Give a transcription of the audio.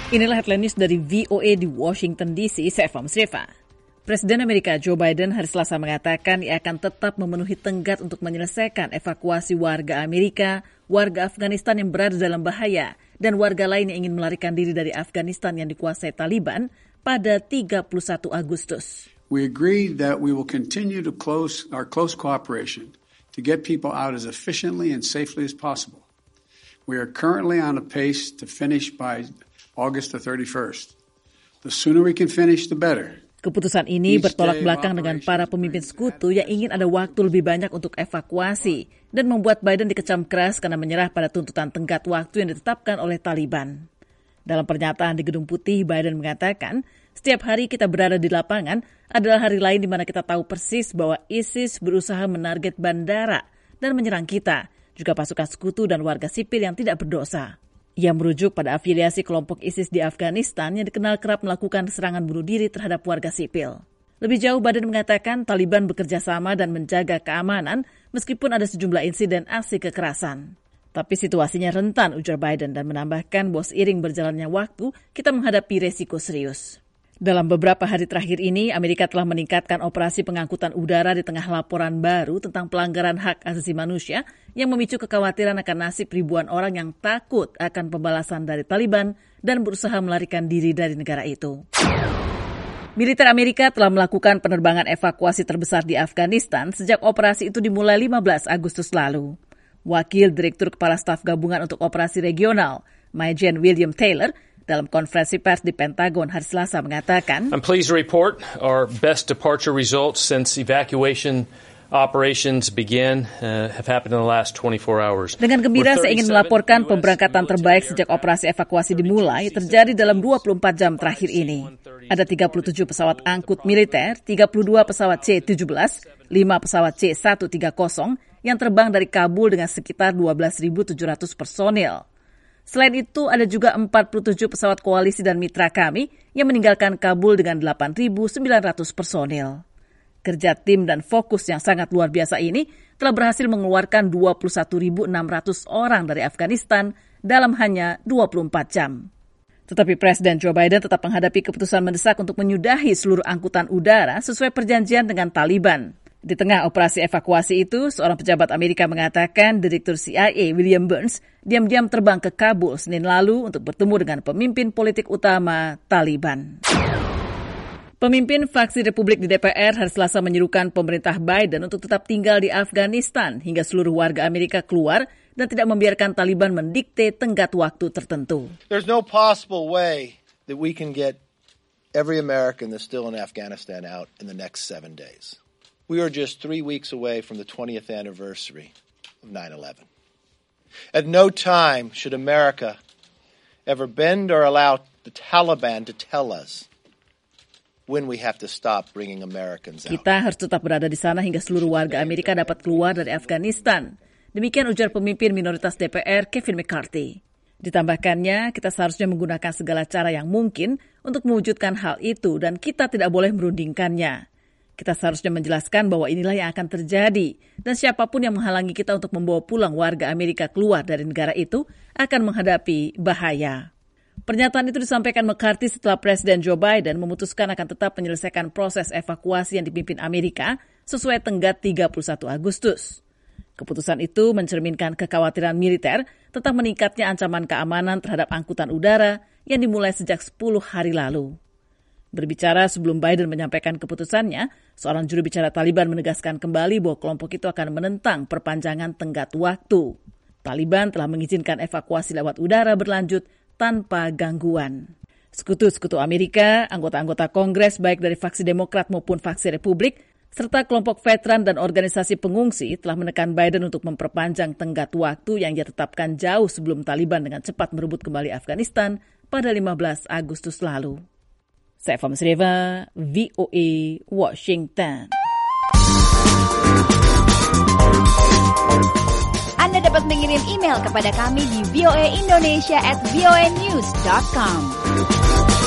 Inilah headline news dari VOA di Washington DC, saya Eva Musreva. Presiden Amerika Joe Biden hari Selasa mengatakan ia akan tetap memenuhi tenggat untuk menyelesaikan evakuasi warga Amerika, warga Afghanistan yang berada dalam bahaya, dan warga lain yang ingin melarikan diri dari Afghanistan yang dikuasai Taliban pada 31 Agustus. We agreed that we will continue to close cooperation to get people out as efficiently and safely as possible. We are currently on a pace to finish by August the 31st. The sooner we can finish, the better. Keputusan ini bertolak belakang dengan para pemimpin sekutu yang ingin ada waktu lebih banyak untuk evakuasi dan membuat Biden dikecam keras karena menyerah pada tuntutan tenggat waktu yang ditetapkan oleh Taliban. Dalam pernyataan di Gedung Putih, Biden mengatakan, setiap hari kita berada di lapangan adalah hari lain di mana kita tahu persis bahwa ISIS berusaha menarget bandara dan menyerang kita, juga pasukan sekutu dan warga sipil yang tidak berdosa. Ia merujuk pada afiliasi kelompok ISIS di Afghanistan yang dikenal kerap melakukan serangan bunuh diri terhadap warga sipil. Lebih jauh, Biden mengatakan Taliban bekerja sama dan menjaga keamanan meskipun ada sejumlah insiden aksi kekerasan. Tapi situasinya rentan, ujar Biden, dan menambahkan bahwa seiring berjalannya waktu, kita menghadapi resiko serius. Dalam beberapa hari terakhir ini, Amerika telah meningkatkan operasi pengangkutan udara di tengah laporan baru tentang pelanggaran hak asasi manusia yang memicu kekhawatiran akan nasib ribuan orang yang takut akan pembalasan dari Taliban dan berusaha melarikan diri dari negara itu. Militer Amerika telah melakukan penerbangan evakuasi terbesar di Afghanistan sejak operasi itu dimulai 15 Agustus lalu. Wakil Direktur Kepala Staf Gabungan untuk Operasi Regional, Major William Taylor, dalam konferensi pers di Pentagon hari Selasa mengatakan, I'm pleased to report our best departure results since evacuation operations began have happened in the last 24 hours. Dengan gembira saya ingin melaporkan pemberangkatan terbaik sejak operasi evakuasi dimulai terjadi dalam 24 jam terakhir ini. Ada 37 pesawat angkut militer, 32 pesawat C-17, 5 pesawat C-130 yang terbang dari Kabul dengan sekitar 12.700 personil. Selain itu, ada juga 47 pesawat koalisi dan mitra kami yang meninggalkan Kabul dengan 8.900 personil. Kerja tim dan fokus yang sangat luar biasa ini telah berhasil mengeluarkan 21.600 orang dari Afghanistan dalam hanya 24 jam. Tetapi Presiden Joe Biden tetap menghadapi keputusan mendesak untuk menyudahi seluruh angkutan udara sesuai perjanjian dengan Taliban. Di tengah operasi evakuasi itu, seorang pejabat Amerika mengatakan Direktur CIA William Burns diam-diam terbang ke Kabul Senin lalu untuk bertemu dengan pemimpin politik utama Taliban. Pemimpin faksi Republik di DPR hari Selasa menyerukan pemerintah Biden untuk tetap tinggal di Afghanistan hingga seluruh warga Amerika keluar dan tidak membiarkan Taliban mendikte tenggat waktu tertentu. There's no possible way that we can get every American that's still in Afghanistan out in the next 7 days. We are just 3 weeks away from the 20th anniversary of 9/11. At no time should America ever bend or allow the Taliban to tell us when we have to stop bringing Americans out. Kita harus tetap berada di sana hingga seluruh warga Amerika dapat keluar dari Afghanistan. Demikian ujar pemimpin minoritas DPR Kevin McCarthy. Ditambahkannya, kita seharusnya menggunakan segala cara yang mungkin untuk mewujudkan hal itu dan kita tidak boleh merundingkannya. Kita seharusnya menjelaskan bahwa inilah yang akan terjadi dan siapapun yang menghalangi kita untuk membawa pulang warga Amerika keluar dari negara itu akan menghadapi bahaya. Pernyataan itu disampaikan McCarthy setelah Presiden Joe Biden memutuskan akan tetap menyelesaikan proses evakuasi yang dipimpin Amerika sesuai tenggat 31 Agustus. Keputusan itu mencerminkan kekhawatiran militer tentang meningkatnya ancaman keamanan terhadap angkutan udara yang dimulai sejak 10 hari lalu. Berbicara sebelum Biden menyampaikan keputusannya, seorang juru bicara Taliban menegaskan kembali bahwa kelompok itu akan menentang perpanjangan tenggat waktu. Taliban telah mengizinkan evakuasi lewat udara berlanjut tanpa gangguan. Sekutu-sekutu Amerika, anggota-anggota Kongres baik dari faksi Demokrat maupun faksi Republik, serta kelompok veteran dan organisasi pengungsi telah menekan Biden untuk memperpanjang tenggat waktu yang ia tetapkan jauh sebelum Taliban dengan cepat merebut kembali Afghanistan pada 15 Agustus lalu. Saya Eva Musreva, VOA, Washington. Anda dapat mengirim email kepada kami di voaindonesia@voanews.com.